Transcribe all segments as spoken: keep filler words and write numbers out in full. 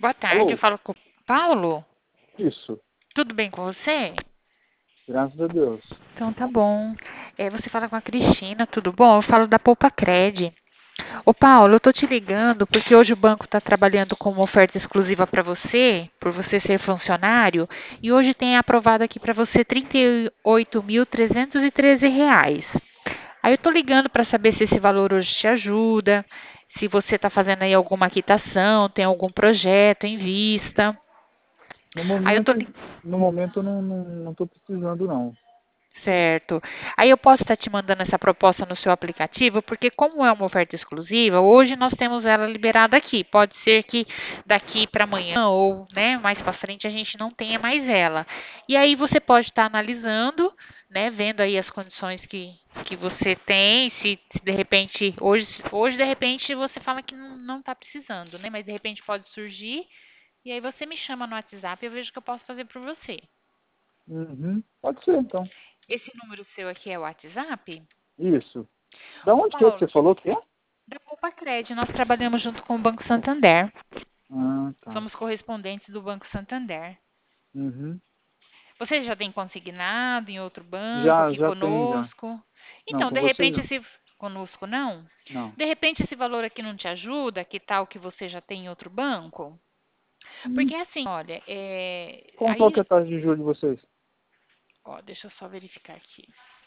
Boa tarde, eu Alô? falo com o Paulo. Isso, Tudo bem com você? graças a Deus. Então tá bom. É, você fala com a Cristina, tudo bom? Eu falo da Poupa Cred. Ô Paulo, eu tô te ligando porque hoje o banco está trabalhando com uma oferta exclusiva para você, por você ser funcionário, e hoje tem aprovado aqui para você trinta e oito mil trezentos e treze reais. Aí eu tô ligando para saber se esse valor hoje te ajuda, se você está fazendo aí alguma quitação, tem algum projeto em vista. No Aí eu tô momento, ligando. no momento eu não, não, não tô precisando, não. Certo. Aí eu posso estar te mandando essa proposta no seu aplicativo, porque como é uma oferta exclusiva, hoje nós temos ela liberada aqui. Pode ser que daqui para amanhã ou, né, mais para frente a gente não tenha mais ela. E aí você pode estar analisando, né, vendo aí as condições que, que você tem, se, se de repente hoje, hoje de repente você fala que não não está precisando, né, mas de repente pode surgir e aí você me chama no WhatsApp e eu vejo o que eu posso fazer por você. Uhum, pode ser, então. Esse número seu aqui é o WhatsApp? Isso. Da Ô, onde que é que Paulo, você falou que é? da Poupa-Cred, nós trabalhamos junto com o Banco Santander. Ah, tá. Somos correspondentes do Banco Santander. Uhum. Você já tem consignado em outro banco Já, aqui já tem, já. conosco? Não, Então, com de vocês repente, não. esse conosco não? Não. De repente, esse valor aqui não te ajuda? Que tal que você já tem em outro banco? Hum, Porque assim, olha, é, Como qual que é aí, a taxa de juros de vocês? ó, deixa eu só verificar aqui.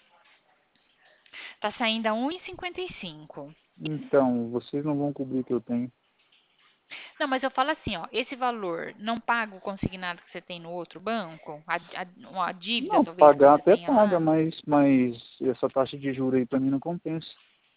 Tá saindo a um e cinquenta e cinco. Então, vocês não vão cobrir o que eu tenho. Não, mas eu falo assim, ó, esse valor não paga o consignado que você tem no outro banco? A, a, uma dívida Não, talvez que pagar você até tenha paga, lá? mas, mas essa taxa de juros aí pra mim não compensa.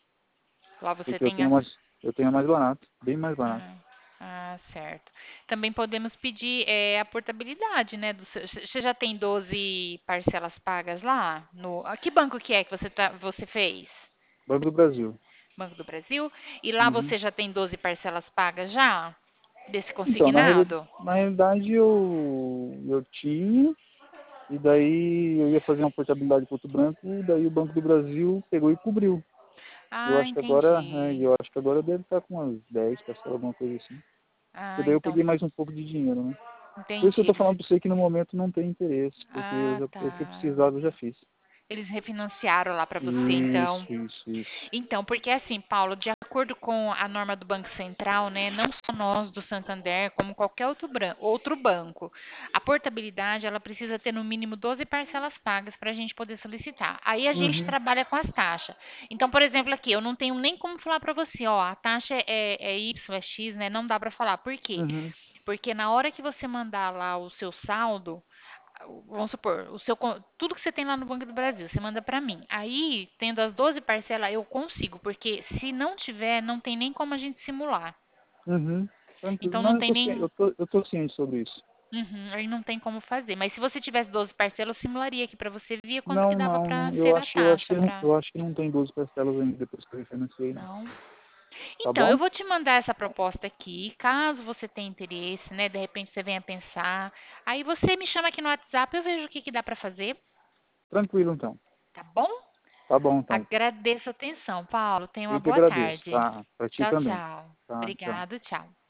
Lá você Porque eu tem tenho as. mais, eu tenho mais barato, bem mais barato. Ah, ah, certo. Também podemos pedir é, a portabilidade, né? Do seu- você já tem doze parcelas pagas lá? No, ah, que banco que é que você, tá, você fez? Banco do Brasil. Banco do Brasil? E lá Uhum. você já tem doze parcelas pagas já? Desse Então, na, reali- consignado? na realidade eu, eu tinha, e daí eu ia fazer uma portabilidade para outro banco, e daí o Banco do Brasil pegou e cobriu. Eu Ah, acho que agora, é, entendi. eu acho que agora deve estar com umas dez parcelas, alguma coisa assim. E Ah, daí eu então, peguei mais um pouco de dinheiro, né? Por isso que eu entendi. tô Eles. falando para você que no momento não tem interesse, porque eu Ah, já, o que eu tá. precisava eu já fiz. Eles refinanciaram lá para você, então. Isso, isso, isso. Então, porque assim, Paulo, de acordo com a norma do Banco Central, né, não só nós do Santander, como qualquer outro, bran- outro banco, a portabilidade ela precisa ter no mínimo doze parcelas pagas para a gente poder solicitar. Aí a gente Uhum, trabalha com as taxas. Então, por exemplo, aqui, eu não tenho nem como falar para você, ó, a taxa é, é Y, é X, né? Não dá para falar. Por quê? uhum, Porque na hora que você mandar lá o seu saldo, vamos supor, o seu, con- tudo que você tem lá no Banco do Brasil, você manda para mim. Aí, tendo as doze parcelas, eu consigo, porque se não tiver, não tem nem como a gente simular. uhum. Tranquilo. Então não Não, eu tem tô, ci- nem, eu tô, eu tô ciente sobre isso. uhum, aí não tem como fazer. Mas se você tivesse doze parcelas, eu simularia aqui para você ver quanto que Não, dava não, para não. Eu ser a acho, eu acho que taxa não, para. eu acho que não tem doze parcelas ainda depois que eu refinanciei, não. Não. Tá Então, eu bom? vou te mandar essa proposta aqui, caso você tenha interesse, né? De repente você venha pensar. Aí você me chama aqui no WhatsApp, eu vejo o que que dá para fazer, Tranquilo, então. tá bom? Tá bom, então. Agradeço a atenção, Paulo. Tenha uma Eu que boa agradeço, tarde. tá? Pra ti Tchau, também. tchau. Tá, tchau. Obrigado, tchau.